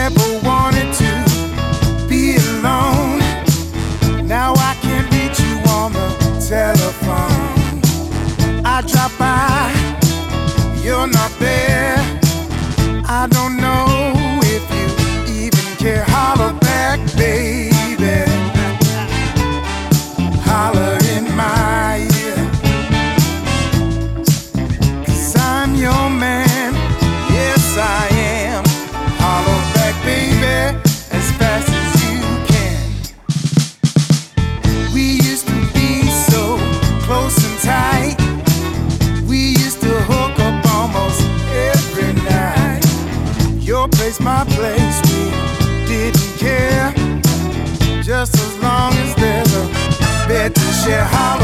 never wanted to be alone. Now I can't reach you on the telephone. I drop by, you're not there. I don't know if you even care. Holler back, baby. Holler in my ear. 'Cause I'm your man, yes I am. Holler back, baby, as fast as you can. We used to be so close and tight. We used to hook up almost every night. Your place, my place, we didn't care. Just as long as there's a bed to share. Holler